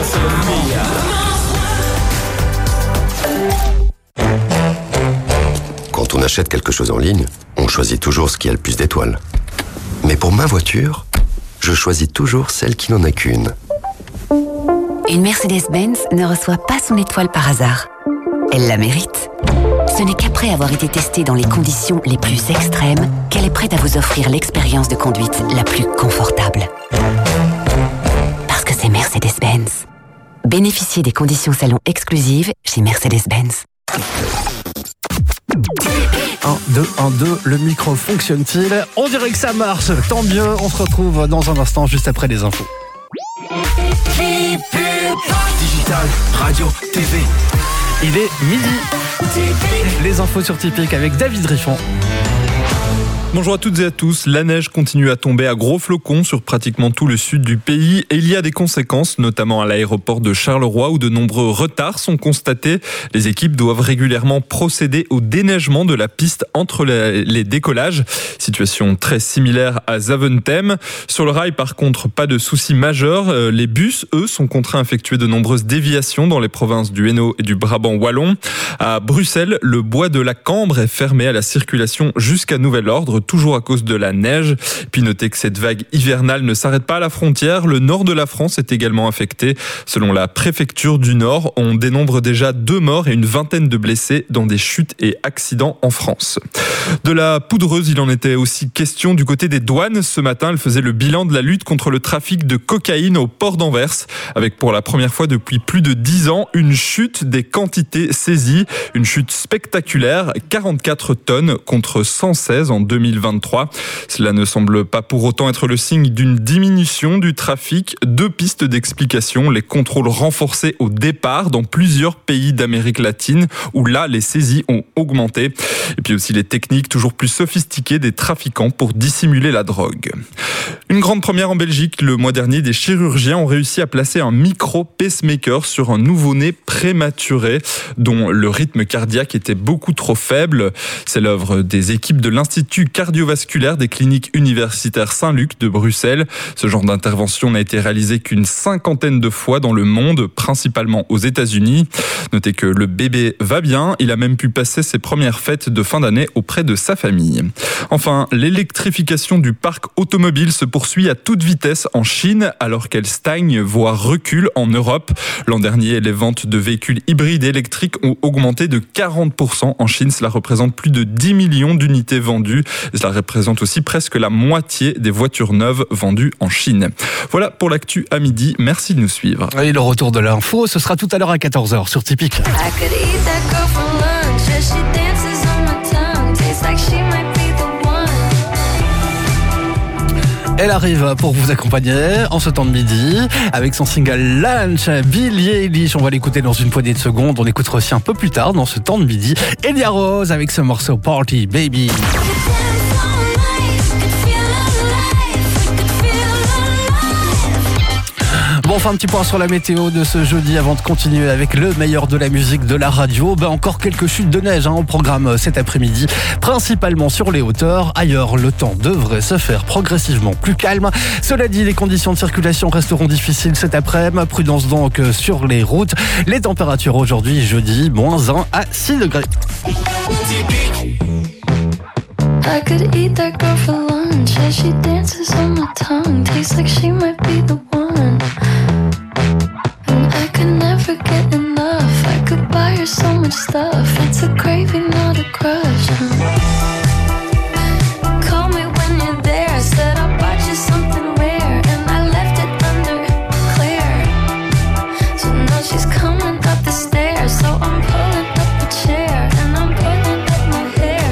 Quand on achète quelque chose en ligne, on choisit toujours ce qui a le plus d'étoiles. Mais pour ma voiture, je choisis toujours celle qui n'en a qu'une. Une Mercedes-Benz ne reçoit pas son étoile par hasard. Elle la mérite. Ce n'est qu'après avoir été testée dans les conditions les plus extrêmes qu'elle est prête à vous offrir l'expérience de conduite la plus confortable. Parce que c'est Mercedes-Benz. Bénéficiez des conditions salon exclusives chez Mercedes-Benz. 1, 2, le micro fonctionne-t-il? On dirait que ça marche, tant mieux, on se retrouve dans un instant juste après les infos. Digital, radio, TV. Il est midi. Les infos sur Typique avec David Riffon. Bonjour à toutes et à tous. La neige continue à tomber à gros flocons sur pratiquement tout le sud du pays et il y a des conséquences, notamment à l'aéroport de Charleroi où de nombreux retards sont constatés. Les équipes doivent régulièrement procéder au déneigement de la piste entre les décollages. Situation très similaire à Zaventem. Sur le rail, par contre, pas de soucis majeurs. Les bus, eux, sont contraints à effectuer de nombreuses déviations dans les provinces du Hainaut et du Brabant wallon. À Bruxelles, le bois de la Cambre est fermé à la circulation jusqu'à nouvel ordre, toujours à cause de la neige. Puis notez que cette vague hivernale ne s'arrête pas à la frontière. Le nord de la France est également affecté. Selon la préfecture du Nord, on dénombre déjà 2 morts et une vingtaine de blessés dans des chutes et accidents en France. De la poudreuse, il en était aussi question du côté des douanes. Ce matin, elle faisait le bilan de la lutte contre le trafic de cocaïne au port d'Anvers, avec pour la première fois depuis plus de 10 ans une chute des quantités saisies. Une chute spectaculaire, 44 tonnes contre 116 en 2023. Cela ne semble pas pour autant être le signe d'une diminution du trafic. 2 pistes d'explication: les contrôles renforcés au départ dans plusieurs pays d'Amérique latine où là les saisies ont augmenté. Et puis aussi les techniques toujours plus sophistiquées des trafiquants pour dissimuler la drogue. Une grande première en Belgique. Le mois dernier, des chirurgiens ont réussi à placer un micro-pacemaker sur un nouveau-né prématuré dont le rythme cardiaque était beaucoup trop faible. C'est l'œuvre des équipes de l'Institut cardiovasculaire des cliniques universitaires Saint-Luc de Bruxelles. Ce genre d'intervention n'a été réalisé qu'une 50aine de fois dans le monde, principalement aux États-Unis. Notez que le bébé va bien. Il a même pu passer ses premières fêtes de fin d'année auprès de sa famille. Enfin, l'électrification du parc automobile se poursuit à toute vitesse en Chine, alors qu'elle stagne, voire recule en Europe. L'an dernier, les ventes de véhicules hybrides électriques ont augmenté de 40% en Chine. Cela représente plus de 10 millions d'unités vendues. Cela représente aussi presque la moitié des voitures neuves vendues en Chine. Voilà pour l'actu à midi. Merci de nous suivre. Et le retour de l'info, ce sera tout à l'heure à 14h sur Typique. Elle arrive pour vous accompagner en ce temps de midi avec son single Lunch, Billie Eilish. On va l'écouter dans une poignée de secondes. On écoutera aussi un peu plus tard dans ce temps de midi Elia Rose avec ce morceau Party Baby. Bon, enfin un petit point sur la météo de ce jeudi avant de continuer avec le meilleur de la musique de la radio. Encore quelques chutes de neige au programme cet après-midi, principalement sur les hauteurs. Ailleurs, le temps devrait se faire progressivement plus calme. Cela dit, les conditions de circulation resteront difficiles cet après-midi. Prudence donc sur les routes. Les températures aujourd'hui, jeudi, -1 à 6 degrés. I could eat that girl for lunch as she dances on my tongue. Tastes like she might be the one. And I could never get enough. I could buy her so much stuff. It's a craving, not a crush. Call me when you're there. Said I bought you something rare, and I left it under clear. So now she's coming up the stairs. So I'm pulling up the chair and I'm pulling up my hair.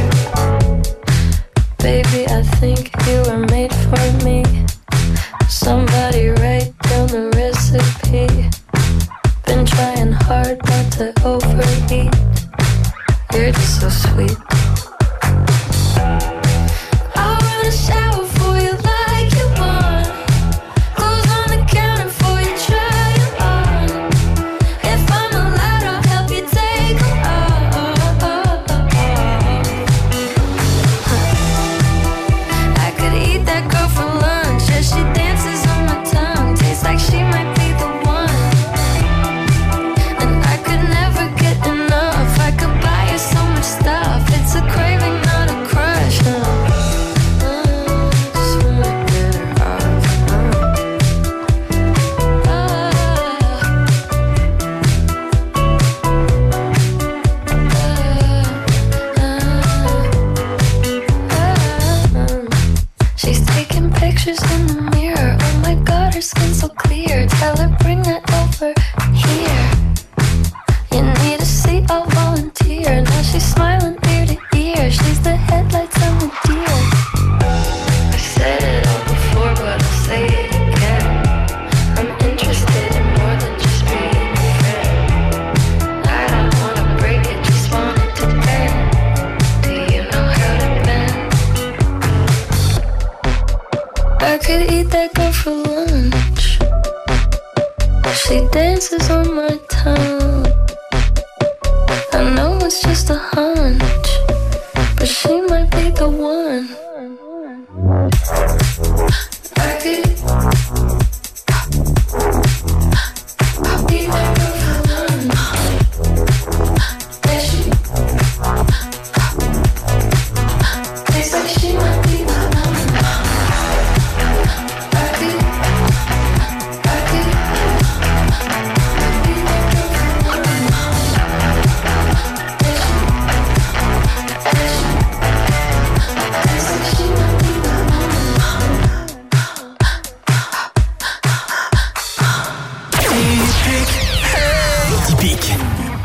Baby, I think you were made for me. Somebody write down the recipe. Been trying hard not to overeat. You're just so sweet. I wanna shower for you like you want. Clothes on the counter for you, try it on. If I'm allowed, I'll help you take them off. I could eat that girl for lunch as she dances on my tongue. Tastes like she might be the one. over here. You need a seat, I'll volunteer. Now she's smiling ear to ear. She's the headlights on the deer. I said it all before, but I'll say it again. I'm interested in more than just being a friend. I don't wanna break it, just want it to bend. Do you know how to bend? I could eat that girl for lunch. She dances on my tongue. I know it's just a hunch, but she might be the one. I could eat that girl for lunch. Yeah, she tastes like she might be the one. I could eat that girl for lunch. Yeah, she tastes like she might be the Typique.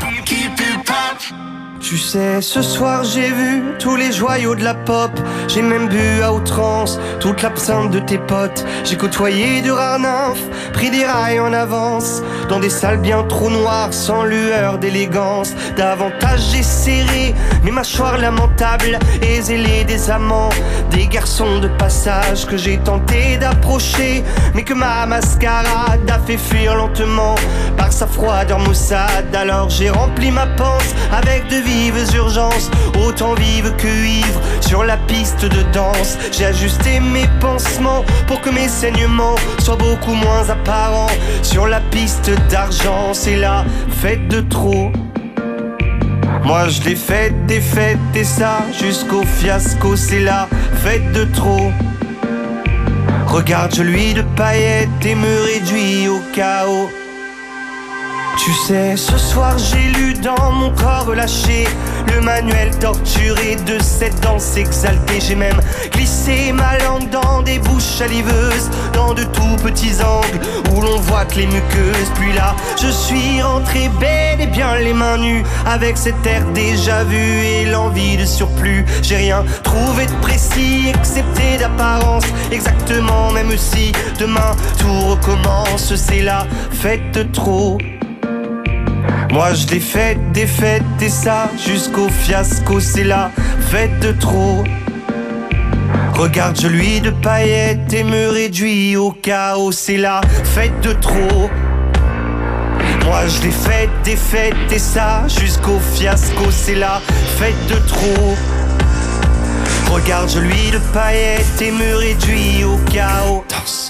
Tu sais, ce soir j'ai vu tous les joyaux de la pop. J'ai même bu à outrance toute l'absinthe de tes potes. J'ai côtoyé de rares nymphes, pris des rails en avance, dans des salles bien trop noires, sans lueur d'élégance. Davantage j'ai serré mes mâchoires lamentables et zélé des amants, des garçons de passage que j'ai tenté d'approcher, mais que ma mascarade a fait fuir lentement par sa froideur maussade. Alors j'ai rempli ma panse avec de vives urgences, autant vives que ivres sur la piste de danse. J'ai ajusté mes pansements pour que mes saignements soient beaucoup moins apparents sur la piste d'argent. C'est la fête de trop. Moi je l'ai faite, défaite et ça jusqu'au fiasco. C'est la fête de trop. Regarde, je lui de paillettes et me réduis au chaos. Tu sais, ce soir j'ai lu dans mon corps relâché le manuel torturé de cette danse exaltée. J'ai même glissé ma langue dans des bouches saliveuses, dans de tout petits angles où l'on voit que les muqueuses. Puis là, je suis rentré bel et bien les mains nues, avec cet air déjà vu et l'envie de surplus. J'ai rien trouvé de précis excepté d'apparence, exactement, même si demain tout recommence. C'est la fête de trop. Moi je l'ai faite, défaite et ça jusqu'au fiasco. C'est la fête de trop. Regarde, je lui de paillettes et me réduis au chaos. C'est la fête de trop. Moi je l'ai faite, défaite et ça jusqu'au fiasco. C'est la fête de trop. Regarde, je lui de paillettes et me réduis au chaos. Danse.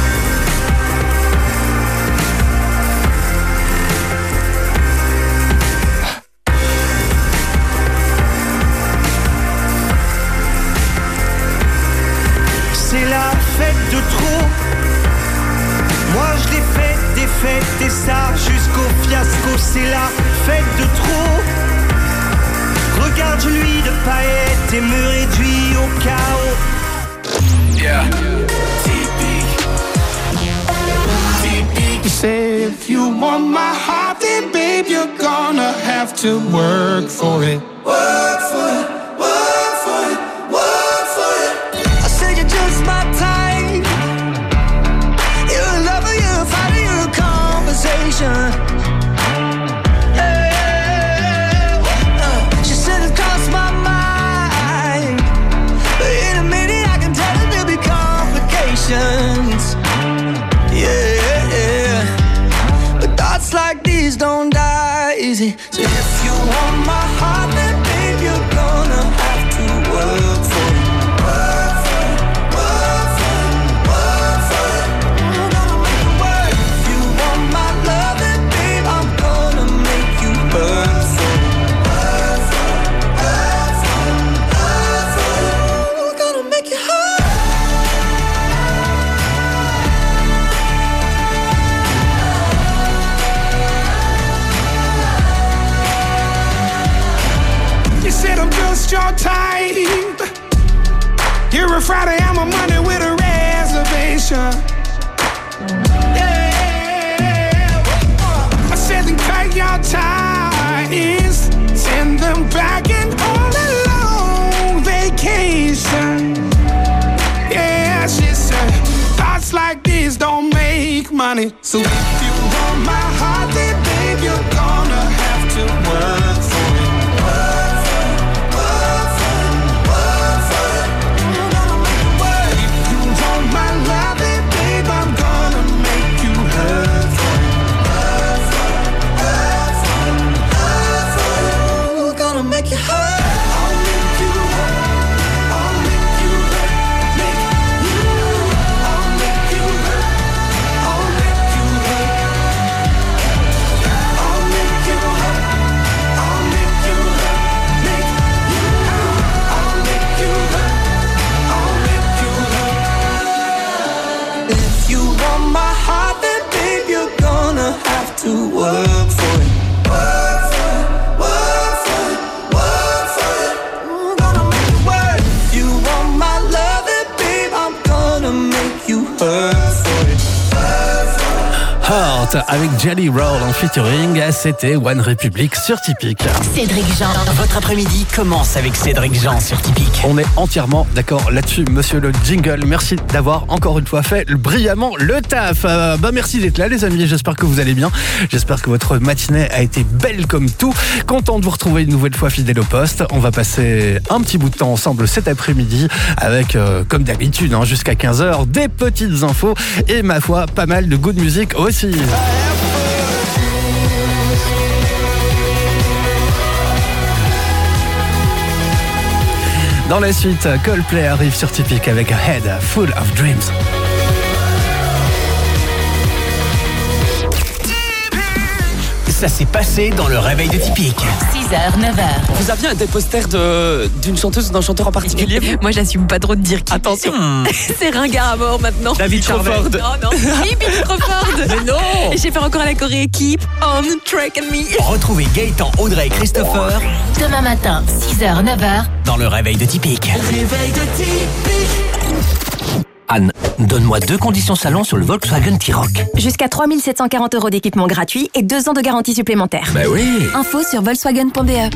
C'est la fête de trop. Moi je l'ai faite, défaite et ça jusqu'au fiasco. C'est la fête de trop. Regarde, je lui de paillettes et me réduis au chaos. Yeah. You say if you want my heart, then babe, you're gonna have to work for it. Work for it. My type. You're a lover, you're a fighter, you're a conversation. Yeah. She said it crossed my mind, but in a minute I can tell that there'll be complications. Yeah. But thoughts like these don't die easy. So if you want my heart, then babe, you're gonna have to work for it. Your type. You're a Friday, I'm a Monday with a reservation. Yeah. money. So if you want my heart, then babe, you're gonna have to work for it. Work for it, work for it, work for it. I'm gonna make it work. If you want my love, then babe, I'm gonna make you hurt for it. Work for it, work for it, work for it. I'm gonna make you hurt. To work for it, work for it, work for it, work for it. I'm gonna make it work. If you want my love, then babe, I'm gonna make you hurt for it. Heart avec Jelly Roll en featuring, c'était One Republic sur Typique. Cédric Jean, votre après-midi commence avec Cédric Jean sur Typique. On est entièrement d'accord là-dessus, monsieur le jingle. Merci d'avoir encore une fois fait brillamment le taf. Merci d'être là, les amis. J'espère que vous allez bien. J'espère que votre matinée a été belle comme tout. Content de vous retrouver une nouvelle fois fidèle au poste. On va passer un petit bout de temps ensemble cet après-midi avec, comme d'habitude, jusqu'à 15h, des petites infos et ma foi, pas mal de good music aussi. Dans la suite, Coldplay arrive sur Typique avec A Head Full of Dreams. Ça s'est passé dans le réveil de Typique. 6h, 9h. Vous aviez un des posters d'une chanteuse ou d'un chanteur en particulier? Moi, j'assume pas trop de dire qui. Attention. C'est ringard à mort maintenant. David Crawford. Non. Bibi Crawford. Mais non. Et j'ai fait encore la choré Keep on Track and Me. Retrouvez Gaëtan, Audrey et Christopher Demain matin, 6h, 9h. dans le réveil de Typique. Réveil de Typique. Anne, donne-moi 2 conditions salon sur le Volkswagen T-Roc. Jusqu'à 3 740 € d'équipement gratuit et 2 ans de garantie supplémentaire. Bah oui. Info sur volkswagen.be.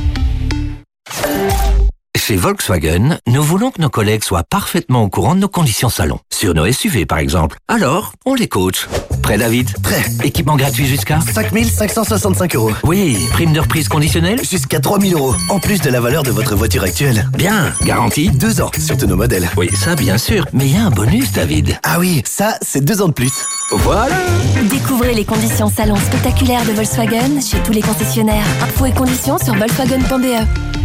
Chez Volkswagen, nous voulons que nos collègues soient parfaitement au courant de nos conditions salon. Sur nos SUV, par exemple. Alors, on les coach. Prêt, David? Prêt. Équipement gratuit jusqu'à 5 565 €. Oui. Prime de reprise conditionnelle? Jusqu'à 3 000 €, en plus de la valeur de votre voiture actuelle. Bien. Garantie? 2 ans sur tous nos modèles. Oui, ça bien sûr. Mais il y a un bonus, David. Ah oui, ça, c'est 2 ans de plus. Voilà. Découvrez les conditions salon spectaculaires de Volkswagen chez tous les concessionnaires. Infos et conditions sur volkswagen.be.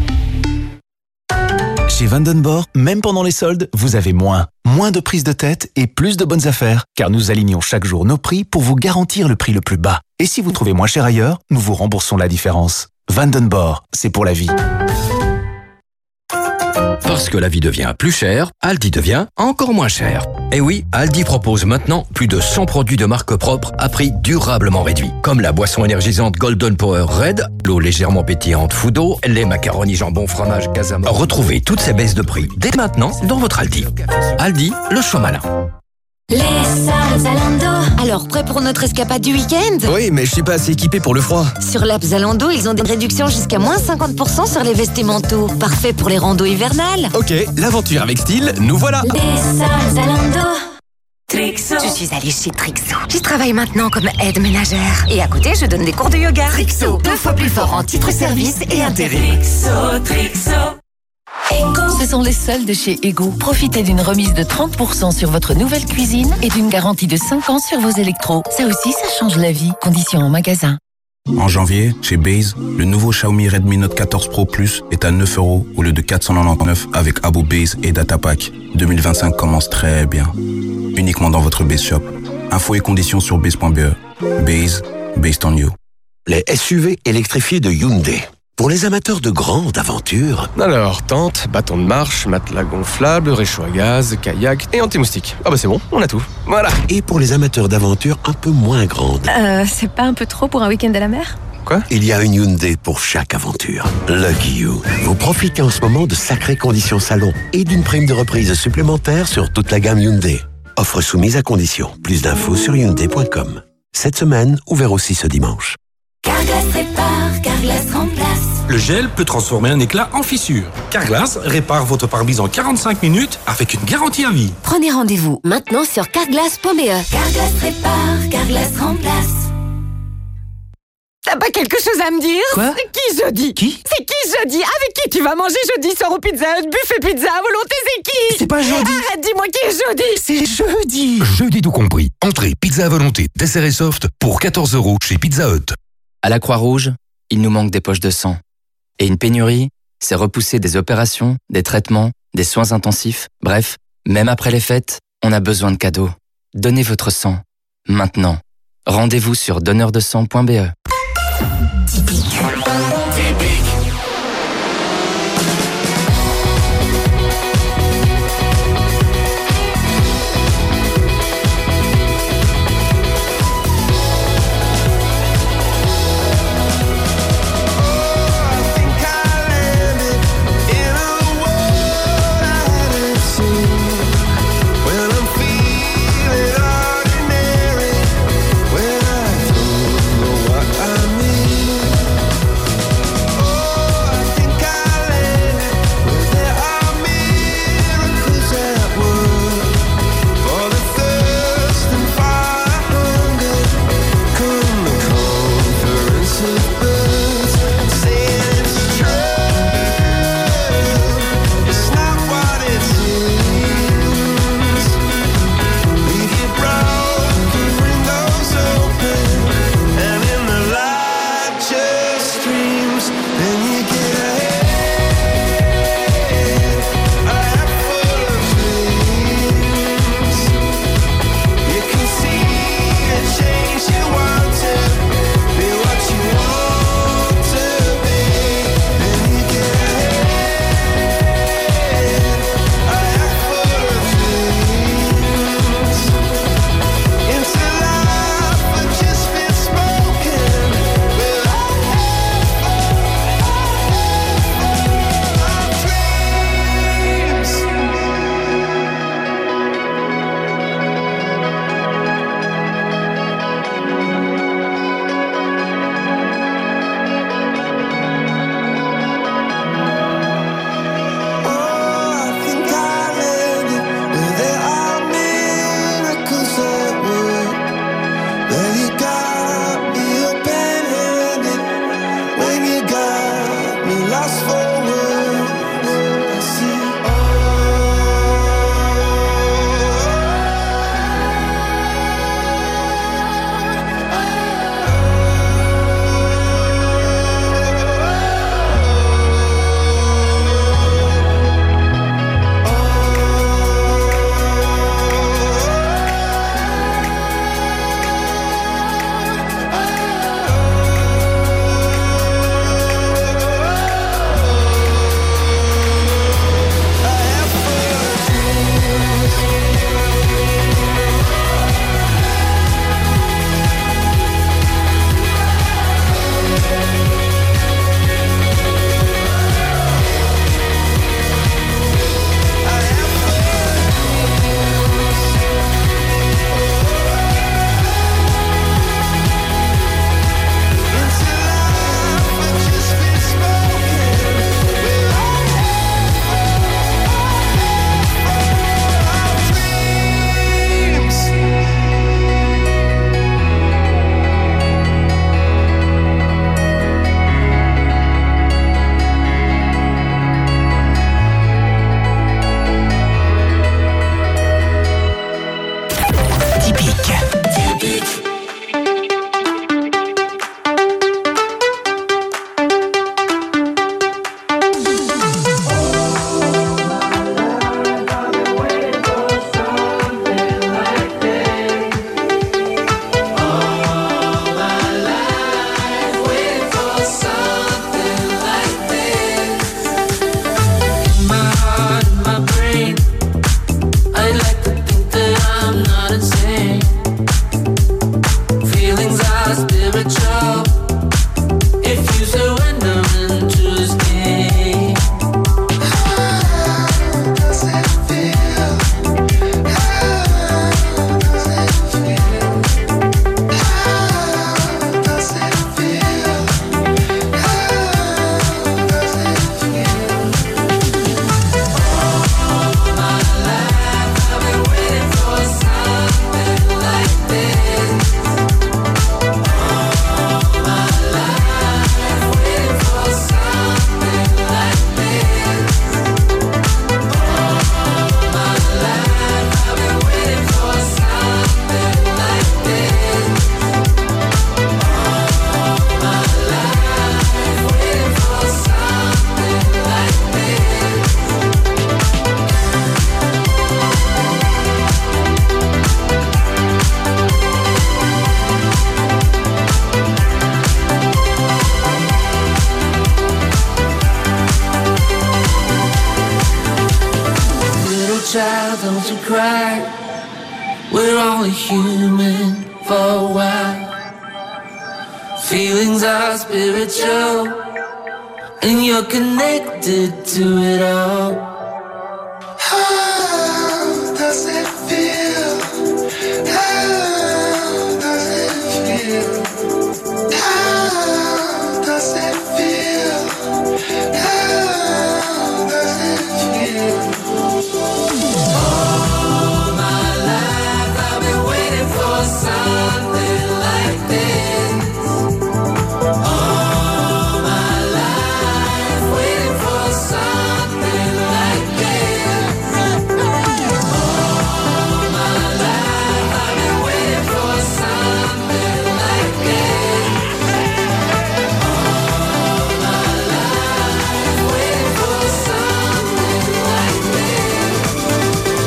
Chez Vandenborg, même pendant les soldes, vous avez moins. Moins de prise de tête et plus de bonnes affaires. Car nous alignons chaque jour nos prix pour vous garantir le prix le plus bas. Et si vous trouvez moins cher ailleurs, nous vous remboursons la différence. Vandenborg, c'est pour la vie. Parce que la vie devient plus chère, Aldi devient encore moins cher. Et oui, Aldi propose maintenant plus de 100 produits de marque propre à prix durablement réduit. Comme la boisson énergisante Golden Power Red, l'eau légèrement pétillante Foudo, les macaronis jambon fromage Casama. Retrouvez toutes ces baisses de prix dès maintenant dans votre Aldi. Aldi, le choix malin. Les soldes Zalando. Alors, prêt pour notre escapade du week-end? Oui, mais je suis pas assez équipé pour le froid. Sur l'app Zalando, ils ont des réductions jusqu'à moins 50% sur les vestimentaires. Parfait pour les randos hivernales. Ok, l'aventure avec style, nous voilà. Les soldes Zalando. Trixo. Je suis allée chez Trixo. J'y travaille maintenant comme aide ménagère. Et à côté, je donne des cours de yoga. Trixo, 2 fois plus fort en titre service et intérim. Trixo. Ce sont les soldes de chez Ego. Profitez d'une remise de 30% sur votre nouvelle cuisine et d'une garantie de 5 ans sur vos électros. Ça aussi, ça change la vie. Conditions en magasin. En janvier, chez Base, le nouveau Xiaomi Redmi Note 14 Pro Plus est à 9 € au lieu de 499 avec Abo Base et Datapack. 2025 commence très bien. Uniquement dans votre Base Shop. Infos et conditions sur base.be. Base, based on you. Les SUV électrifiés de Hyundai. Pour les amateurs de grandes aventures... Alors, tente, bâton de marche, matelas gonflable, réchaud à gaz, kayak et anti-moustique. Ah bah c'est bon, on a tout. Voilà. Et pour les amateurs d'aventures un peu moins grandes... C'est pas un peu trop pour un week-end à la mer? Quoi? Il y a une Hyundai pour chaque aventure. Lucky You. Vous profitez en ce moment de sacrées conditions salon et d'une prime de reprise supplémentaire sur toute la gamme Hyundai. Offre soumise à condition. Plus d'infos sur Hyundai.com. Cette semaine, ouvert aussi ce dimanche. Carglass répare, Carglass remplace. Le gel peut transformer un éclat en fissure. Carglass répare votre pare-brise en 45 minutes avec une garantie à vie. Prenez rendez-vous maintenant sur carglass.be. Carglass répare, Carglass remplace. T'as pas quelque chose à me dire? Quoi? C'est qui jeudi? Qui? C'est qui jeudi? Avec qui tu vas manger jeudi soir au Pizza Hut, buffet pizza à volonté, c'est qui? C'est pas jeudi. Arrête, dis-moi qui est jeudi? C'est jeudi. Jeudi tout compris. Entrée, pizza à volonté, dessert et soft pour 14 € chez Pizza Hut. À la Croix-Rouge, il nous manque des poches de sang. Et une pénurie, c'est repousser des opérations, des traitements, des soins intensifs. Bref, même après les fêtes, on a besoin de cadeaux. Donnez votre sang. Maintenant. Rendez-vous sur donneurdesang.be. Typique. feel don't you cry. We're only human for a while. Feelings are spiritual, and you're connected to it all. How does it feel? How does it feel? How does it feel? How does it feel? All my life I've been waiting for something like this. All my life waiting for something like this. All my life I've been waiting for something like this. All my life waiting for something like this.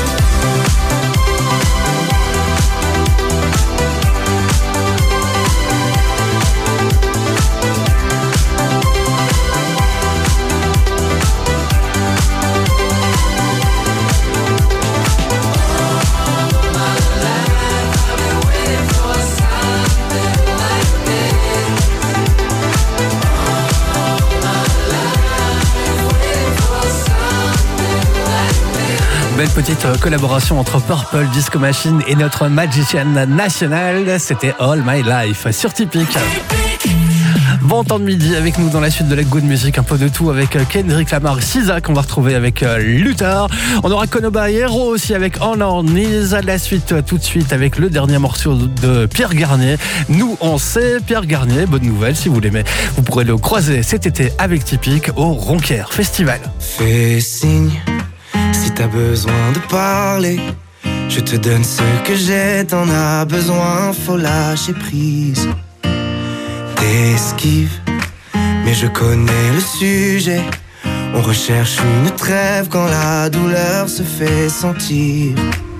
Belle petite collaboration entre Purple Disco Machine et notre magician national. C'était All My Life sur Typique. Bon temps de midi avec nous dans la suite de la Good Music, un peu de tout avec Kendrick Lamar, SZA qu'on va retrouver avec Luther. On aura Konoba Hero aussi avec On Our Knees. La suite tout de suite avec le dernier morceau de Pierre Garnier. Nous on sait, Pierre Garnier, bonne nouvelle si vous l'aimez. Vous pourrez le croiser cet été avec Typique au Ronquière Festival. Fais signe si t'as besoin de parler. Je te donne ce que j'ai, t'en as besoin, faut lâcher prise. T'esquives, mais je connais le sujet. On recherche une trêve quand la douleur se fait sentir.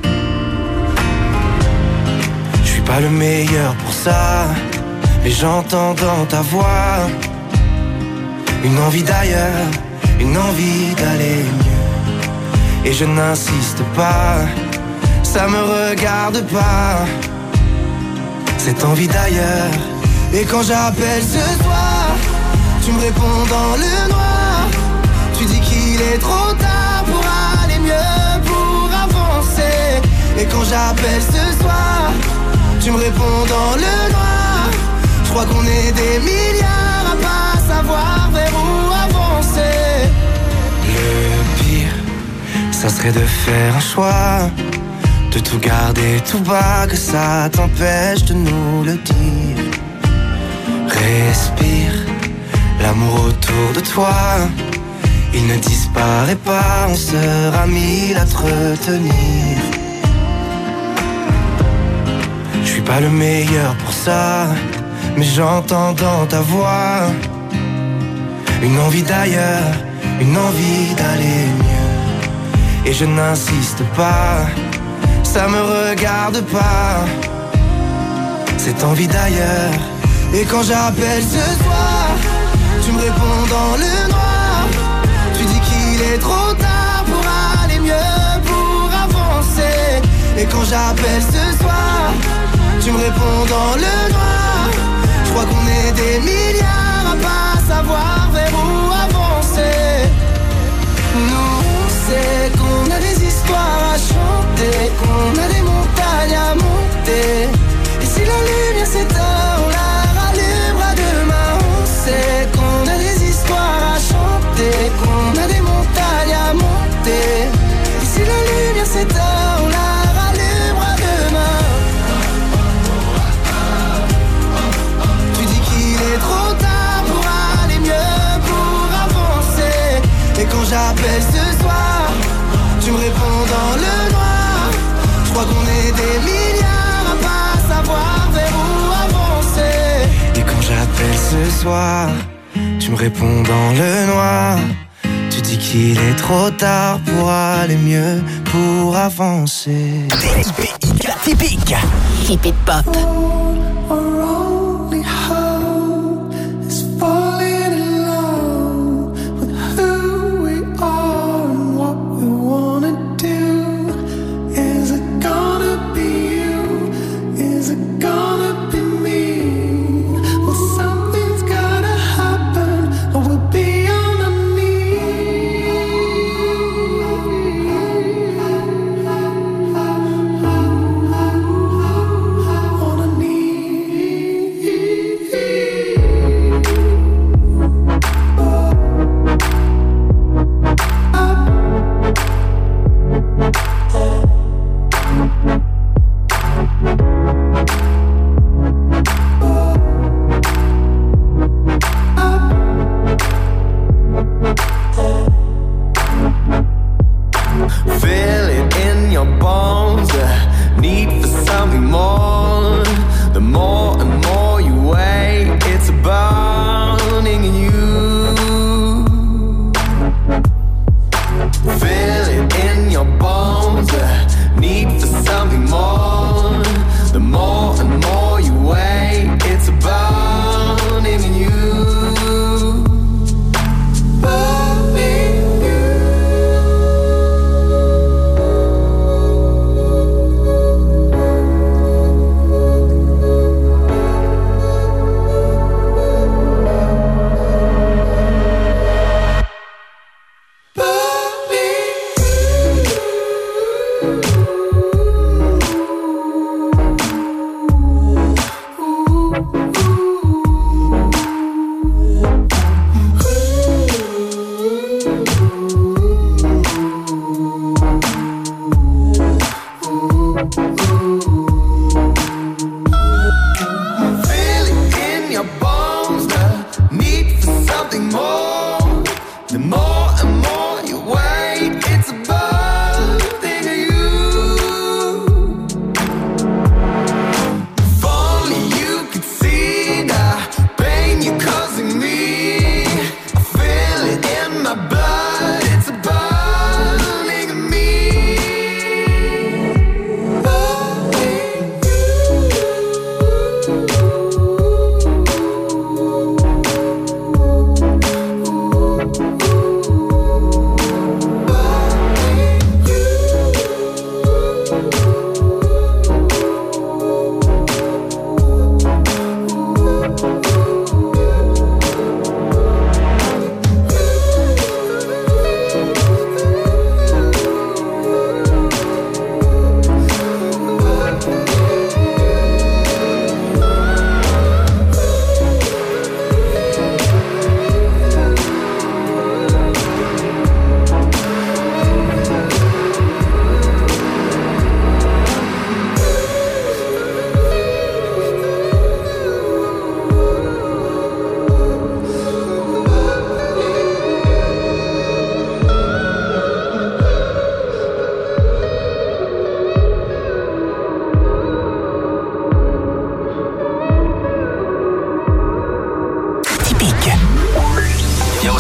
Je suis pas le meilleur pour ça, mais j'entends dans ta voix une envie d'ailleurs, une envie d'aller mieux. Et je n'insiste pas, ça me regarde pas, cette envie d'ailleurs. Et quand j'appelle ce soir, tu me réponds dans le noir. Tu dis qu'il est trop tard pour aller mieux, pour avancer. Et quand j'appelle ce soir, tu me réponds dans le noir. Je crois qu'on est des milliards à pas savoir vers où avancer. Le pire, ça serait de faire un choix, de tout garder tout bas, que ça t'empêche de nous le dire. Respire, l'amour autour de toi, il ne disparaît pas, on sera mille à te retenir. Je suis pas le meilleur pour ça, mais j'entends dans ta voix une envie d'ailleurs, une envie d'aller mieux. Et je n'insiste pas, ça me regarde pas, cette envie d'ailleurs. Et quand j'appelle ce soir, tu me réponds dans le noir. Tu dis qu'il est trop tard pour aller mieux, pour avancer. Et quand j'appelle ce soir, tu me réponds dans le noir. Je crois qu'on est des milliards à pas savoir vers où avancer. Nous on sait qu'on a des histoires à chanter, qu'on a des montagnes à monter. Et si la lumière s'éteint, on la rallumera demain. On sait qu'on a des histoires à chanter, qu'on a des montagnes à monter. Et si la lumière s'éteint, on la rallumera demain. Tu dis qu'il est trop tard pour aller mieux, pour avancer. Et quand j'appelle ce soir, tu me réponds dans le noir. Je crois qu'on est des milliards à pas savoir vers où avancer. Et quand j'appelle ce soir, tu me réponds dans le noir. Tu dis qu'il est trop tard pour aller mieux, pour avancer. Typique. Keep it pop.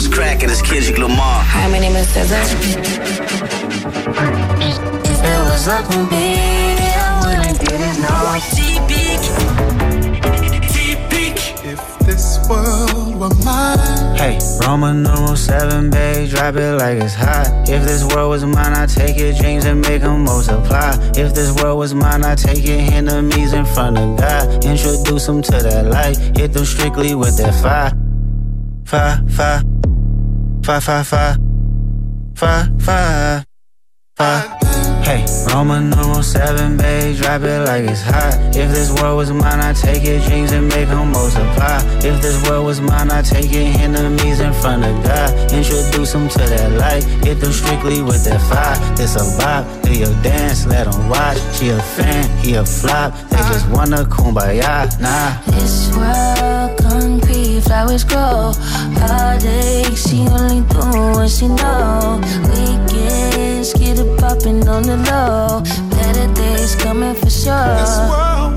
what's cracking? It's Kendrick Lamar. Hi, my name is SZA. If it was up to me, I wouldn't get it no. T-Peak. If this world were mine. Hey, Roman numeral 7, babe, drop it like it's hot. If this world was mine, I'd take your dreams and make them multiply. If this world was mine, I'd take your enemies in front of God. Introduce them to that light, hit them strictly with that fire. Fire, fire, fire, fire, fire, fire, fire, fire. Hey, Roman numeral 7, babe, drop it like it's hot. If this world was mine, I'd take your dreams and make them multiply. If this world was mine, I'd take your enemies in front of God. Introduce them to that light, hit them strictly with that fire. This a vibe, do your dance, let them watch. She a fan, he a flop, they just wanna kumbaya, nah. This world concrete, flowers grow. Heartache, she only do what she know. Weekends, get it poppin' on the low. Better days coming for sure. This world.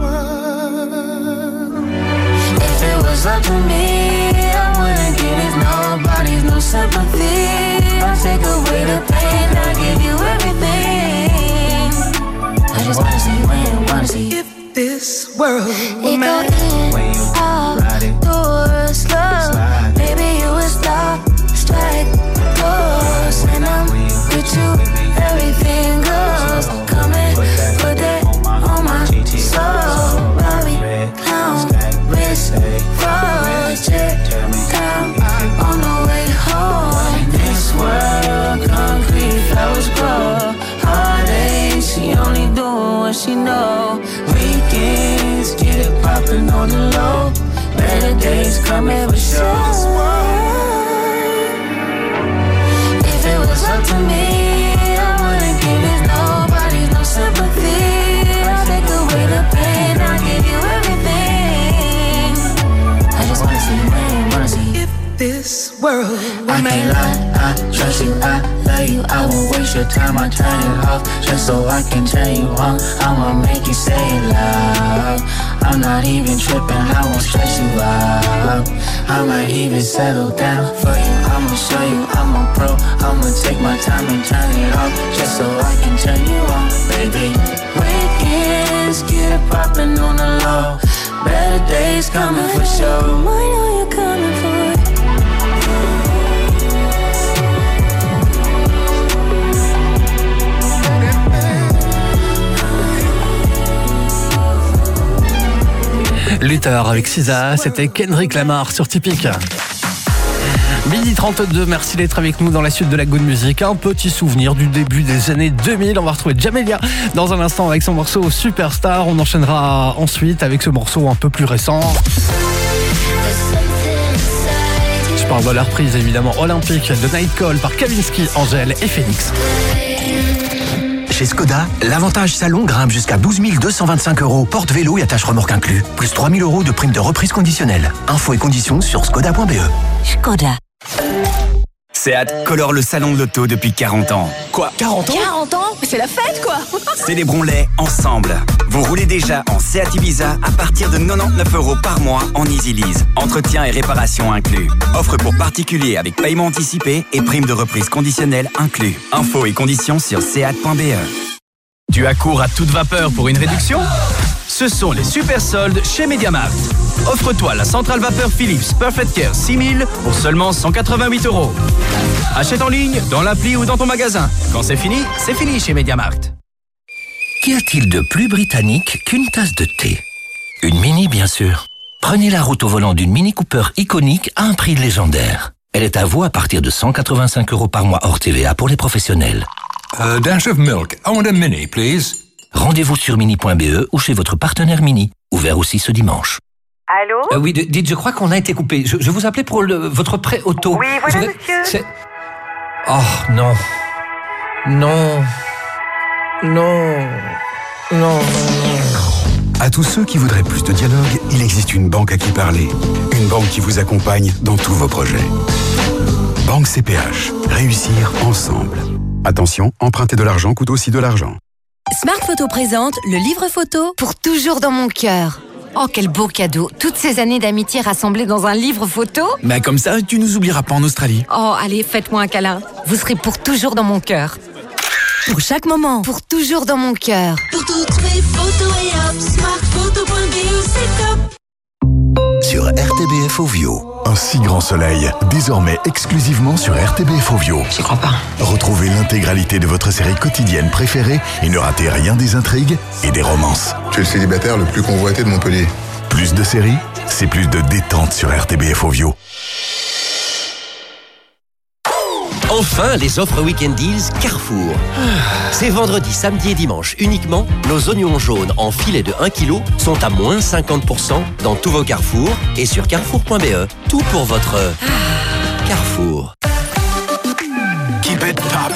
If it was up to me, I wouldn't give it nobody's no sympathy. I'll take away the pain, I'll give you everything. I just wanna see you win, wanna see you. If this world were It mine. go in, out, door, slow. Baby, you a star, strike, pose. And I'm with you, everything goes. Come and put that on my soul. Robbie, clown, wrist, froze, jet, down, on the way home. This world, concrete, flowers grow. Heartache, she only doing what she know. Weekends, get it poppin' on the low. Better days coming for sure. If it was up to me, I wouldn't give it nobody's no sympathy. I'll take away the pain, I'll give you everything. I just wanna see you win, wanna see you. If this world were I can't lie, I trust you, I love you. I won't waste your time, I turn it off just so I can turn you on. I'ma make you say it loud. I'm not even tripping, I won't stress you out. I might even settle down for you. I'ma show you I'm a pro. I'ma take my time and turn it off just so I can turn you on, baby. Weekends, get it poppin' on the low. Better days coming for sure. I know you're coming for it. Luther avec SZA, c'était Kendrick Lamar sur Typique. Midi 32, merci d'être avec nous dans la suite de la Good Music. Un petit souvenir du début des années 2000. On va retrouver Jamelia dans un instant avec son morceau Superstar. On enchaînera ensuite avec ce morceau un peu plus récent. Je parle de la reprise évidemment olympique de Night Call par Kavinsky, Angèle et Phoenix. Chez Skoda, l'avantage salon grimpe jusqu'à 12 225 €, porte-vélo et attache-remorque inclus. Plus 3 000 € de prime de reprise conditionnelle. Infos et conditions sur skoda.be. Skoda. Seat colore le salon de l'auto depuis 40 ans. Quoi, 40 ans 40 ans? Mais c'est la fête, quoi. Célébrons-les ensemble. Vous roulez déjà en Seat Ibiza à partir de 99 € par mois en Easy Lease. Entretien et réparation inclus. Offre pour particuliers avec paiement anticipé et prime de reprise conditionnelle inclus. Infos et conditions sur seat.be. Tu accours à toute vapeur pour une réduction? Ce sont les super soldes chez Mediamarkt. Offre-toi la centrale vapeur Philips Perfect Care 6000 pour seulement 188 €. Achète en ligne, dans l'appli ou dans ton magasin. Quand c'est fini chez Mediamarkt. Qu'y a-t-il de plus britannique qu'une tasse de thé? Une Mini, bien sûr. Prenez la route au volant d'une Mini Cooper iconique à un prix légendaire. Elle est à vous à partir de 185 € par mois hors TVA pour les professionnels. A dash of milk. I want a Mini, please. Rendez-vous sur mini.be ou chez votre partenaire Mini. Ouvert aussi ce dimanche. Allô? Oui, dites, je crois qu'on a été coupé. Je vous appelais pour votre prêt auto. Oui, voilà, monsieur. Oh, non. Non. Non. Non. À tous ceux qui voudraient plus de dialogue, il existe une banque à qui parler. Une banque qui vous accompagne dans tous vos projets. Banque CPH. Réussir ensemble. Attention, emprunter de l'argent coûte aussi de l'argent. Smart Photo présente le livre photo Pour toujours dans mon cœur. Oh, quel beau cadeau. Toutes ces années d'amitié rassemblées dans un livre photo. Bah comme ça, tu nous oublieras pas en Australie. Oh, allez, faites-moi un câlin. Vous serez pour toujours dans mon cœur. Pour chaque moment. Pour toujours dans mon cœur. Pour toutes mes photos et hop, smartphoto.be, c'est top. Sur RTBF Ovio. Un si grand soleil, désormais exclusivement sur RTBF Ovio. J'y crois pas. Retrouvez l'intégralité de votre série quotidienne préférée et ne ratez rien des intrigues et des romances. Tu es le célibataire le plus convoité de Montpellier. Plus de séries, c'est plus de détente sur RTBF Ovio. Enfin, les offres Weekend Deals Carrefour. C'est vendredi, samedi et dimanche uniquement. Nos oignons jaunes en filet de 1 kg sont à moins 50% dans tous vos Carrefour et sur carrefour.be. Tout pour votre Carrefour. Keep it pop.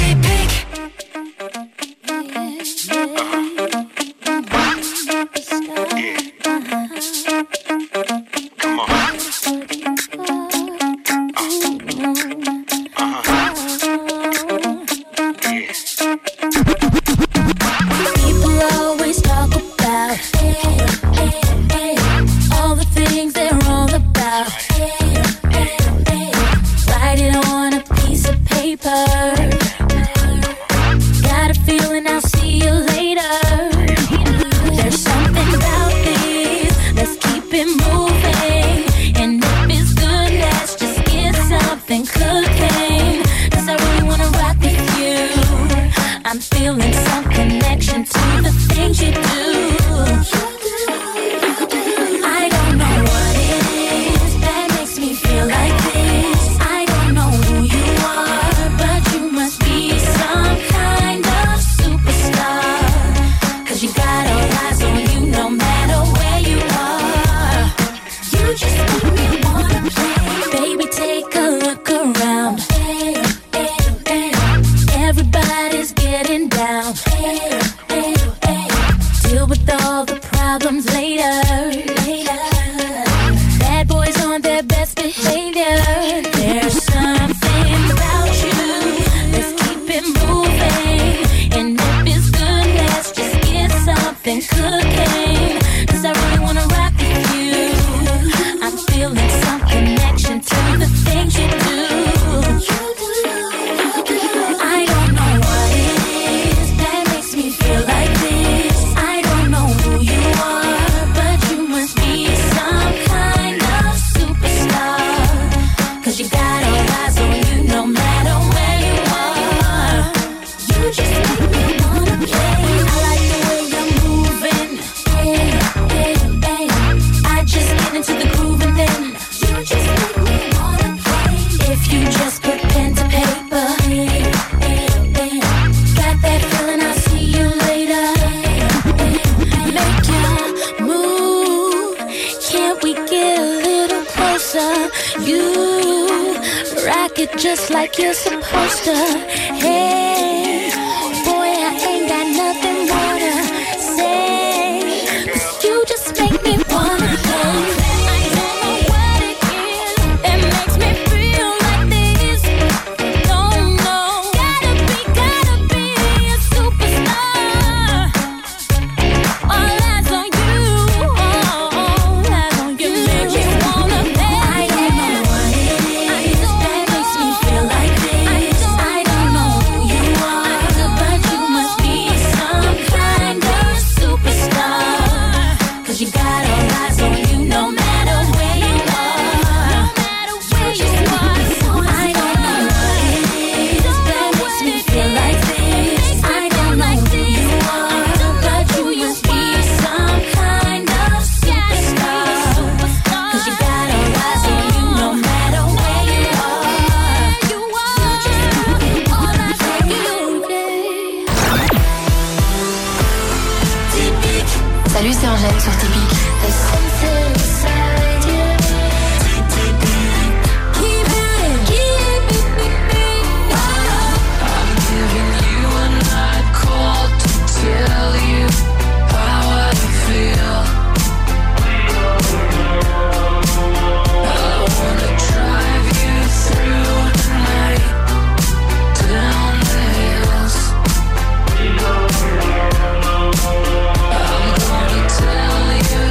Just like you're supposed to. Hey, boy, I ain't got nothing more to say. 'Cause you just make me wanna play. I don't know what it is that makes me feel like this. Don't know. Gotta be a superstar. All eyes on you. All eyes on you. You make me wanna play. I don't know what it is that makes me feel like this. I don't know who you are, but you must be some kind of superstar. 'Cause you got all eyes on you no matter where you are. So I don't know what it is that makes me feel like this. I don't know who you are, but you must be some kind of superstar. 'Cause you got all eyes on you no matter where you are. You just all eyes on you. Salut, c'est Angèle sur Typique. Tell you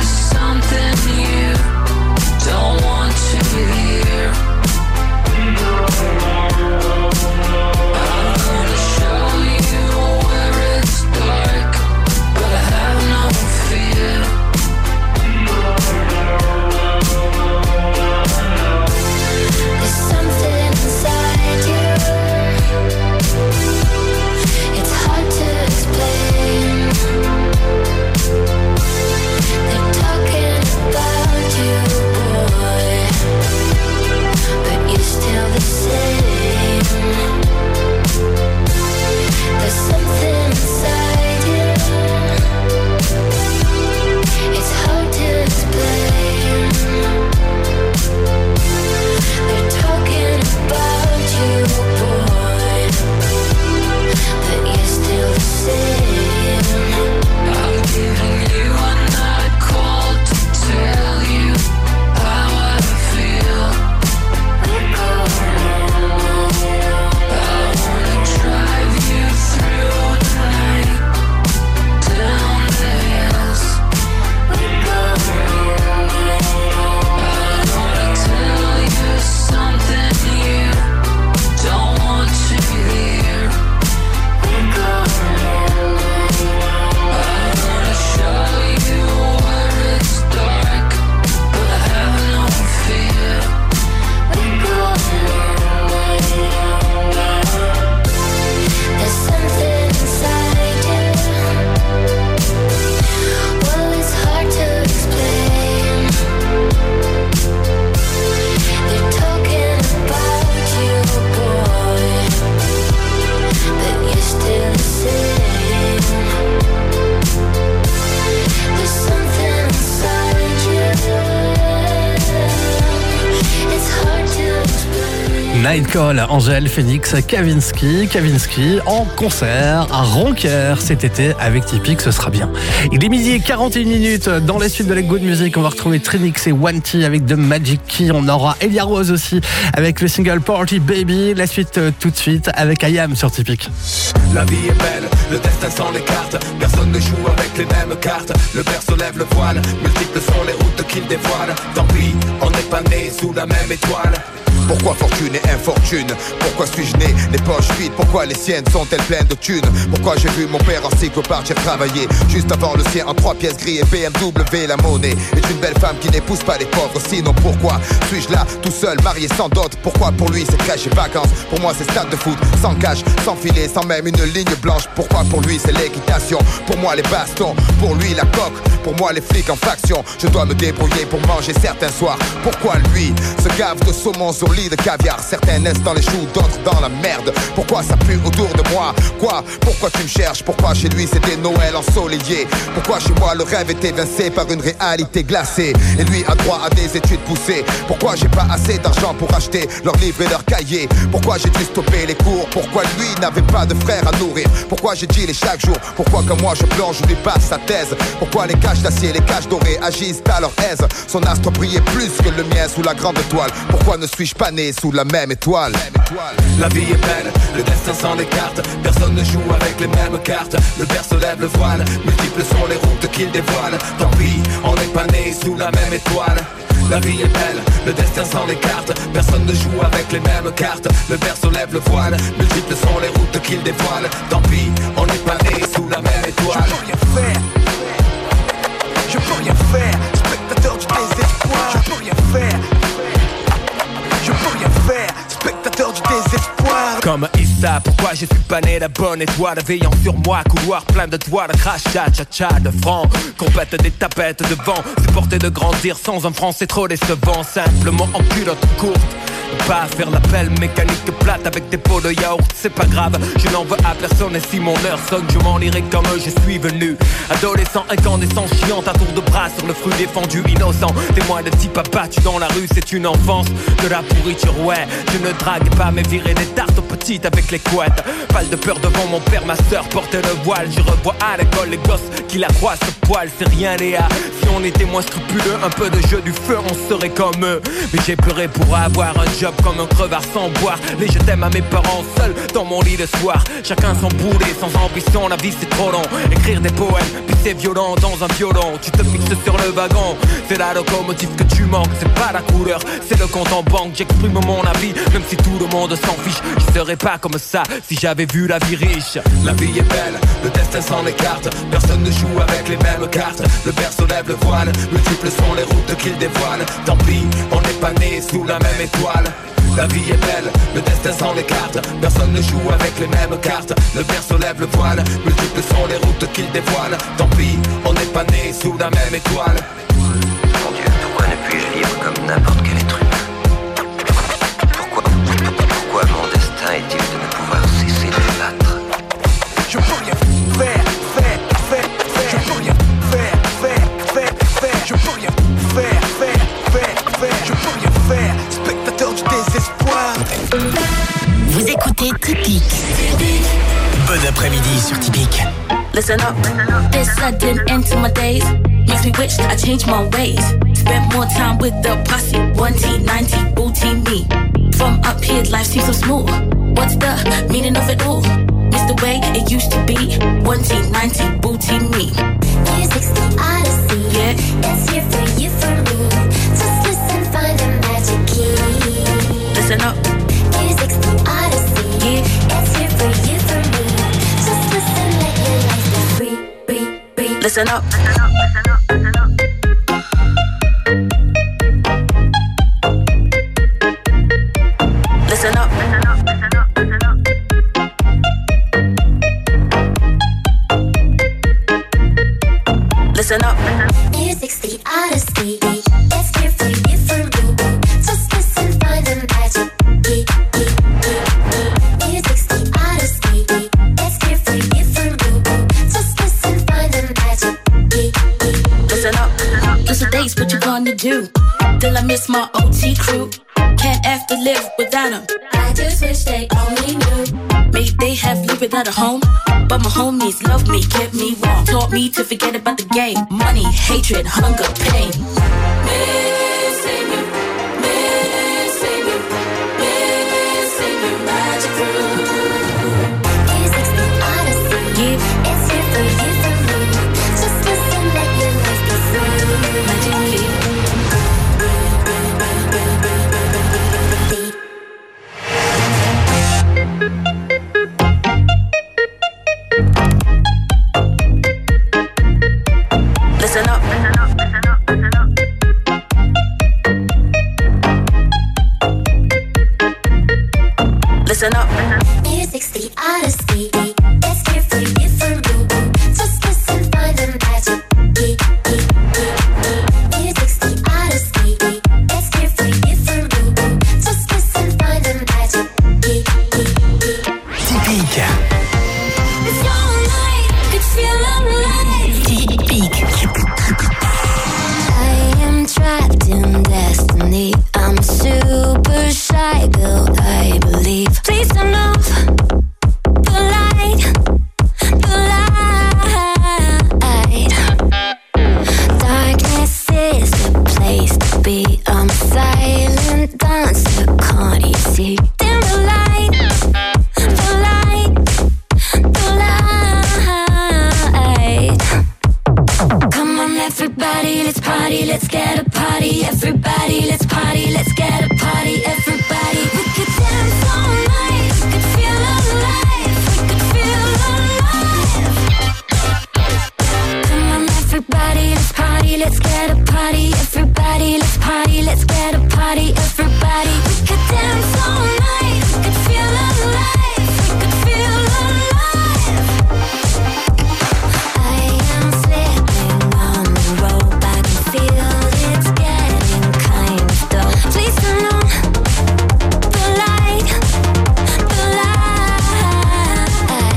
Night Call, Angèle, Phoenix, Kavinsky en concert à Ronquière cet été avec Typique, ce sera bien. Il est 12h41 dans la suite de la Good Music. On va retrouver Trinix et Wanty avec The Magic Key. On aura Elia Rose aussi avec le single Party Baby. La suite tout de suite avec IAM sur Typique. La vie est belle, le destin sans les cartes. Personne ne joue avec les mêmes cartes. Le berceau lève le voile, multiples sont les routes qu'il dévoile. Tant pis, on n'est pas né sous la même étoile. Pourquoi fortune et infortune? Pourquoi suis-je né les poches vides? Pourquoi les siennes sont-elles pleines de thunes? Pourquoi j'ai vu mon père en cycle partir travailler juste avant le sien en 3 pièces gris et BMW? La monnaie est une belle femme qui n'épouse pas les pauvres. Sinon pourquoi suis-je là tout seul, marié sans dot? Pourquoi pour lui c'est crèche et vacances? Pour moi c'est stade de foot, sans cage, sans filet, sans même une ligne blanche. Pourquoi pour lui c'est l'équitation? Pour moi les bastons, pour lui la coque. Pour moi les flics en faction. Je dois me débrouiller pour manger certains soirs. Pourquoi lui se gave de saumon sur lit de caviar? Certains naissent dans les choux, d'autres dans la merde. Pourquoi ça pue autour de moi? Quoi? Pourquoi tu me cherches? Pourquoi chez lui c'est des Noëls ensoleillés? Pourquoi chez moi le rêve est évincé par une réalité glacée? Et lui a droit à des études poussées. Pourquoi j'ai pas assez d'argent pour acheter leurs livres et leurs cahiers? Pourquoi j'ai dû stopper les cours? Pourquoi lui n'avait pas de frère à nourrir? Pourquoi j'ai dit les chaque jour? Pourquoi quand moi je plonge je lui passe sa thèse? Pourquoi les cages d'acier, les cages dorées agissent à leur aise? Son astre brillait plus que le mien sous la grande étoile. Pourquoi ne suis-je pas né sous la même étoile? La vie est belle, le destin sans les cartes. Personne ne joue avec les mêmes cartes. Le berceau lève le voile, multiples sont les routes qu'il dévoile. Tant pis, on n'est pas né sous la même étoile. La vie est belle, le destin sans les cartes. Personne ne joue avec les mêmes cartes. Le berceau lève le voile, multiples sont les routes qu'il dévoile. Tant pis, on n'est pas né sous la même étoile. Je peux rien faire, je peux rien faire. Spectateur du désespoir, je peux rien faire. Je peux rien faire, spectateur du désespoir. Comme Issa, pourquoi je suis pas né la bonne étoile? Veillant sur moi, couloir plein de toiles. Crachat, cha-cha de francs, compète des tapettes de vent. Supporter de grandir sans un franc, c'est trop décevant. Simplement en culotte courte, pas faire l'appel mécanique plate avec des pots de yaourt, c'est pas grave, je n'en veux à personne. Et si mon heure sonne, je m'en irai comme je suis venu. Adolescent, incandescent, chiant à tour de bras sur le fruit défendu, innocent. Témoin de type abattu dans la rue, c'est une enfance de la pourriture, ouais. Je ne drague pas mais virer des tartes aux petites avec les couettes. Pas de peur devant mon père, ma soeur portait le voile. Je revois à l'école les gosses qui la croient ce poil, c'est rien Léa. Si on était moins scrupuleux, un peu de jeu du feu, on serait comme eux. Mais j'ai pleuré pour avoir un job comme un crevard sans boire. Les je t'aime à mes parents seuls dans mon lit le soir. Chacun son boulet, sans ambition, la vie c'est trop long. Écrire des poèmes, puis c'est violent dans un violon. Tu te fixes sur le wagon, c'est la locomotive que tu manques. C'est pas la couleur, c'est le compte en banque. J'exprime mon avis, même si tout le monde s'en fiche. Je serais pas comme ça si j'avais vu la vie riche. La vie est belle, le destin sans les cartes. Personne ne joue avec les mêmes cartes. Le berceau lève le voile, multiples sont les routes qu'il dévoile. Tant pis, on n'est pas né sous la même étoile. La vie est belle, le destin sans les cartes. Personne ne joue avec les mêmes cartes. Le berceau lève le voile, multiples sont les routes qu'il dévoile. Tant pis, on n'est pas né sous la même étoile. Mon Dieu, pourquoi ne puis-je vivre comme n'importe quel être humain? Pourquoi mon destin est-il de ne pouvoir cesser de battre? Je peux rien faire. Je peux rien faire. Je peux rien faire. Je peux rien faire. Spectateur du désespoir. Vous écoutez Typique. Bon après-midi sur Typique. Listen up. This sudden end to my days makes me wish I changed my ways. Spent more time with the posse. 1T, 90, booty me. From up here, life seems so smooth. What's the meaning of it all? It's the way it used to be. 1T, 90, booty me. Music's the odyssey. Yeah. It's here for you, for me. Just listen, find the magic key. Listen up. Music's the odyssey. Yeah. It's here for you, for me. Just listen, let your life be free. Listen up. Listen up. Listen up. Music's the odyssey. It's here for you, for me. Just listen, find the magic key. Music's the odyssey. It's here for you, for me. Just listen, find the magic key. Listen up. Just a days, what you gonna do? Till I miss my OT crew. Can't have to live without them. just wish they only knew. Maybe they have lived without a home, but my homies love me, get me wrong. Taught me to forget about the game. Money, hatred, hunger, pain. Missing you, missing you, missing you, magic room. Music's the odyssey. Yeah. It's here for you, for me. Just listen, let your life be free. Magic key. Listen up, listen up, listen up, listen up. Listen up, listen up. Music's the odyssey. It's here for you, for me. Just listen, find the magic. Music's the odyssey. It's here for you, for me. Just listen, find the magic. Typique. It's your night, could feel alive. Typique. I am trapped in destiny. I'm a super shy girl, I believe. Please turn off the light, the light. Darkness is the place to be. I'm a silent dancer, can't you see? Dim the light, the light, the light. Come on, everybody, let's party, let's get a party. Everybody, let's party, let's get a party. Everybody, we could dance all night, we could feel alive, we could feel alive. Come on, everybody, let's party, let's get a party. Everybody, let's party, let's get a party. Everybody, we could dance all night, we could feel alive, we could feel alive. I am slipping on the rope, I can feel it's getting kind of dull. Please turn on the light, the light.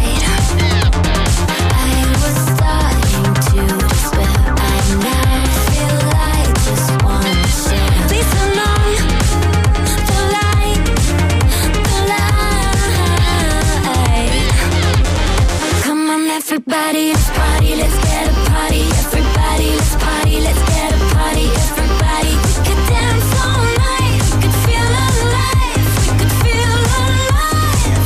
I was starting to despair, I now feel like just one share. Please turn on the light, the light. Come on, everybody, let's party, let's get a party. Everybody, let's party, let's get a party. Everybody, we could dance all night, we could feel alive, we could feel alive.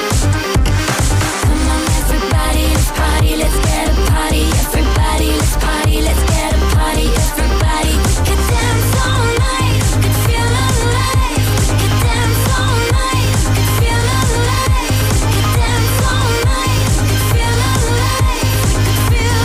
Come on, everybody, let's party, let's get a party. Everybody, let's party, let's get a party. Everybody, we could dance all night, we could feel alive, we could dance all night, we could feel alive, we could dance all night, we could feel alive, we could feel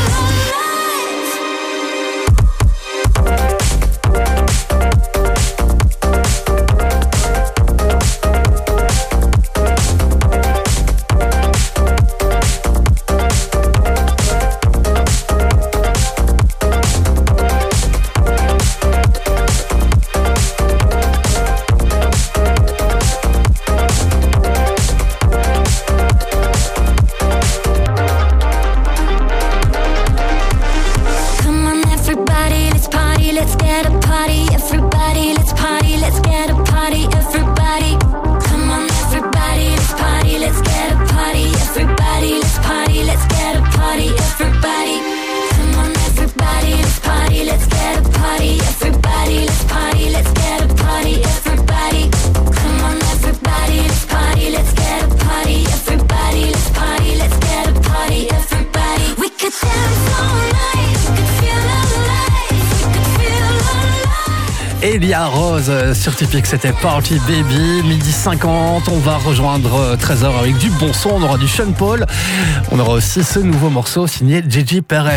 Come on, everybody, let's party, let's get a party. Everybody, let's party, let's get a party. Everybody, come on, everybody, let's party, let's get a party. Everybody, let's party, let's get a party. Everybody, come on, everybody, let's party, let's get a party. Everybody, let's party, let's get a party. Everybody, come on, everybody, let's party, let's get a party. Everybody, let's party, let's get a party. Everybody, we could dance all night, we could feel alive, we could feel alive. Elia Rose sur Typique, c'était Party Baby, 12h50. On va rejoindre 13h avec du bon son. On aura du Sean Paul. On aura aussi ce nouveau morceau signé Gigi Perez.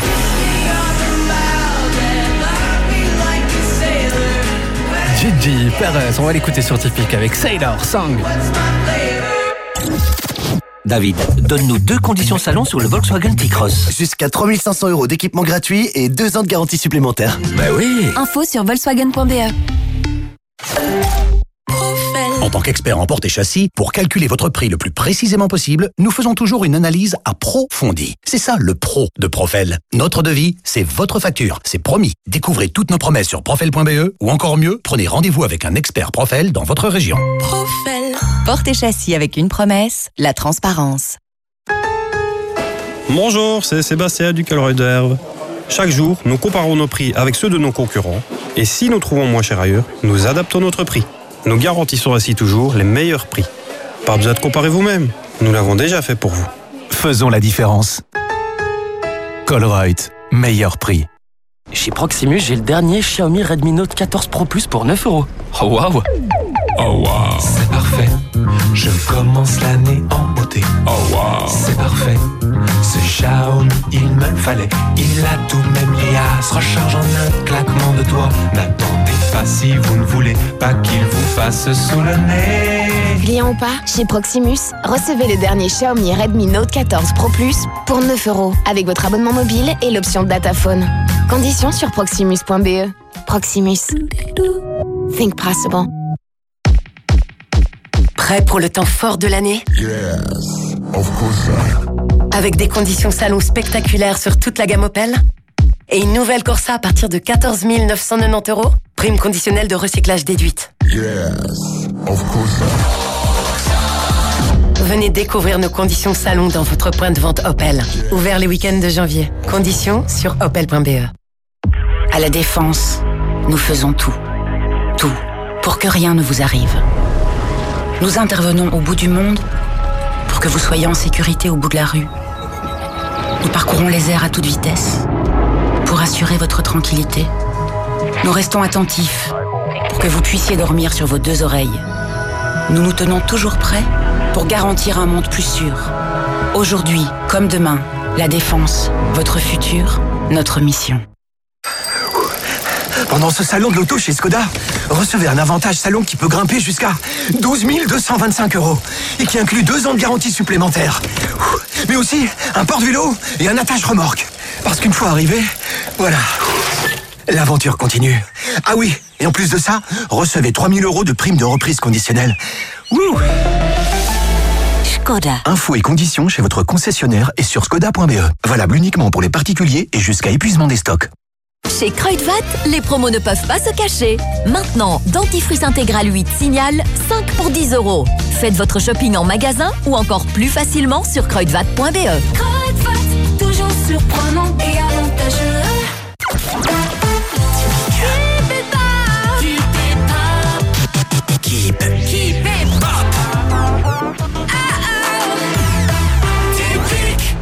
Gigi Perez, on va l'écouter sur Typique avec Sailor Song. David, donne-nous 2 conditions salon sur le Volkswagen T-Cross. Jusqu'à 3500 € d'équipement gratuit et 2 ans de garantie supplémentaire. Bah oui. Info sur Volkswagen.be. En tant qu'expert en porte et châssis, pour calculer votre prix le plus précisément possible, nous faisons toujours une analyse approfondie. C'est ça le pro de Profel. Notre devis, c'est votre facture, c'est promis. Découvrez toutes nos promesses sur profel.be ou encore mieux, prenez rendez-vous avec un expert Profel dans votre région. Profel. Porte et châssis avec une promesse, la transparence. Bonjour, c'est Sébastien du Colruyder. Chaque jour, nous comparons nos prix avec ceux de nos concurrents et si nous trouvons moins cher ailleurs, nous adaptons notre prix. Nous garantissons ainsi toujours les meilleurs prix. Pas besoin de comparer vous-même, nous l'avons déjà fait pour vous. Faisons la différence. Colruyt, meilleur prix. Chez Proximus, j'ai le dernier Xiaomi Redmi Note 14 Pro Plus pour 9 €. Oh waouh! Oh wow, c'est parfait. Je commence l'année en beauté. Oh wow, c'est parfait. Ce Xiaomi, il me le fallait. Il a tout, même l'IA se recharge en un claquement de doigts. N'attendez pas si vous ne voulez pas qu'il vous fasse sous le nez. Client ou pas, chez Proximus, recevez le dernier Xiaomi Redmi Note 14 Pro Plus pour 9 € avec votre abonnement mobile et l'option Dataphone. Conditions sur proximus.be. Proximus. Think possible. Prêt pour le temps fort de l'année? Yes, of course. Avec des conditions salon spectaculaires sur toute la gamme Opel? Et une nouvelle Corsa à partir de 14 990 €? Prime conditionnelle de recyclage déduite. Yes, of course. Venez découvrir nos conditions salon dans votre point de vente Opel. Ouvert les week-ends de janvier. Conditions sur opel.be. À la Défense, nous faisons tout. Tout. Pour que rien ne vous arrive. Nous intervenons au bout du monde pour que vous soyez en sécurité au bout de la rue. Nous parcourons les airs à toute vitesse pour assurer votre tranquillité. Nous restons attentifs pour que vous puissiez dormir sur vos deux oreilles. Nous nous tenons toujours prêts pour garantir un monde plus sûr. Aujourd'hui, comme demain, la Défense, votre futur, notre mission. Pendant ce salon de l'auto chez Skoda, recevez un avantage salon qui peut grimper jusqu'à 12 225 € et qui inclut 2 ans de garantie supplémentaire. Mais aussi un porte-vélo et un attache-remorque. Parce qu'une fois arrivé, voilà, l'aventure continue. Ah oui, et en plus de ça, recevez 3 000 € de prime de reprise conditionnelle. Wouh! Skoda. Infos et conditions chez votre concessionnaire et sur skoda.be. Valable uniquement pour les particuliers et jusqu'à épuisement des stocks. Chez Kruidvat, les promos ne peuvent pas se cacher. Maintenant, dentifrice intégral 8 Signal, 5 pour 10 €. Faites votre shopping en magasin ou encore plus facilement sur kruidvat.be. Kruidvat, toujours surprenant et avantageux. Keep it pop. Typique.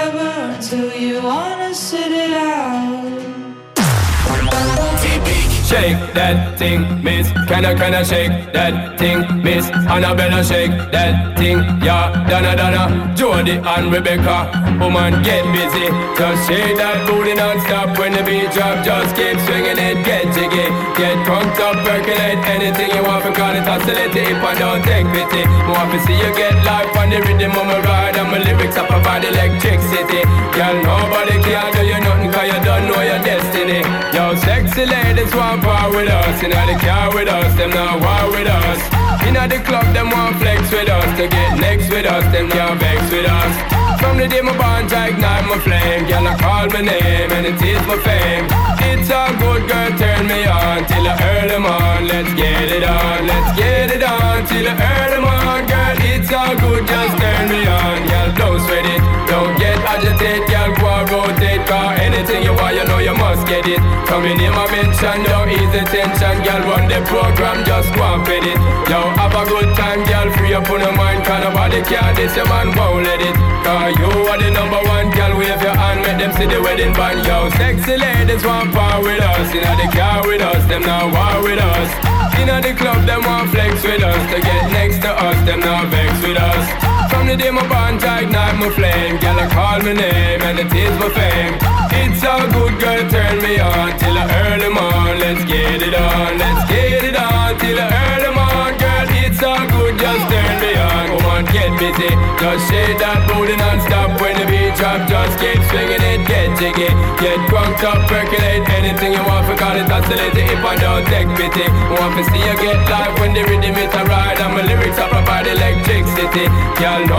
forever until you wanna sit it out. Shake that thing, miss. Can I shake that thing, miss? Annabella, shake that thing, yeah. Donna, Jody and Rebecca. Woman, get busy. Just shake that booty non-stop. When the beat drop, just keep swinging it. Get jiggy, get crunked up, percolate. Anything you want, because it's oscillate. If I don't take pity, want to see you get life on the rhythm of my ride. And my lyrics up about electricity. Girl, nobody can do you nothing, cause you don't know your destiny. Yo, sexy ladies want part with us. Inna the car with us, them not war with us. Inna the club, them want flex with us. To get next with us, them can't vex with us. From the day my bond, I ignite my flame. Girl, I call my name and it is my fame. It's a good girl, turn me on till I earn them on. Let's get it on, let's get it on till I earn them on. Girl, it's all good, just turn me on. Girl, don't sweat it, don't get agitated. Girl, go and rotate, cause anything you want, you know you must get it. Coming in my mention, don't ease the tension. Girl, run the program, just go and fit it. Yo, have a good time, girl, free up on your mind. Cause nobody care, this your man won't let it. Cause you are the number one, girl, wave your hand, make them see the wedding band. Yo, sexy ladies want part with us. Inna the car with us, them not war with us. Inna the club, them want flex with us. To get next to us, them not vex with us. From the day my bond, I ignite my flame. Girl, I call my name and it is my fame. It's a good girl, turn me on till I earn them on. Let's get it on, let's get it on till I earn them on. Girl, it's all good, just turn me on. Come on, get busy, just shake that booty non-stop. When the beat drop, just keep swinging it. Get jiggy, get crunked up, percolate. Anything you want, for call it oscillate. If I don't take pity, want to see you get live when the rhythm it a ride. And my lyrics up about electricity. Girl,